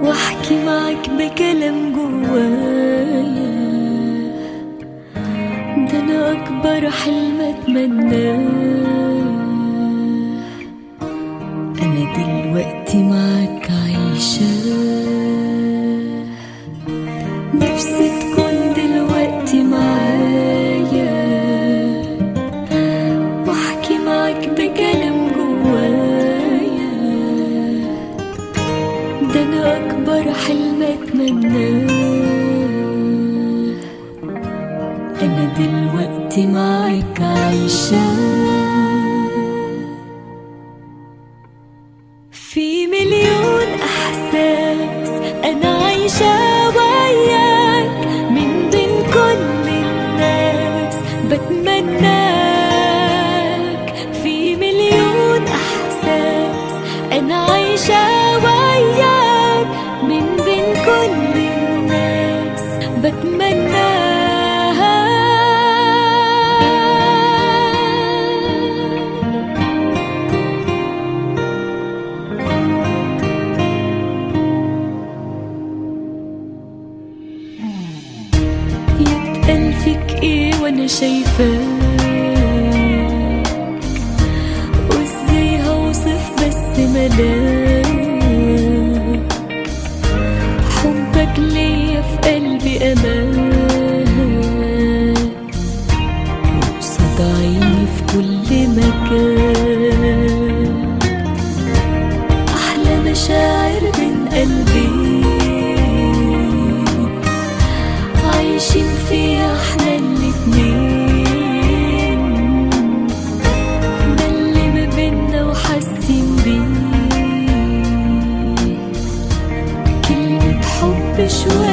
واحكي معك بكلام جوايا، ده انا اكبر حلم اتمناه. انا دلوقتي معك عايشة، نفسي تكون دلوقتي معايا، واحكي معك بكلام جوايا، ده انا اكبر حلم اتمناه. انا دلوقتي معك عايشة، في مليون احساس انا عايشة وياك، من بين كل الناس بتمناك. في مليون احساس انا عايشة وياك، من بين كل الناس بتمناك. يتقال فيك ايه وانا شايفاك، وازاي هوصف بس ملاك. حبك ليا في قلبي امان، وقصاد عيني في كل مكان. احلى مشاعر بين قلبي عايشين فيها احنا الاتنين، ده اللي ما بينا وحاسين بيه. كلمة حب شوية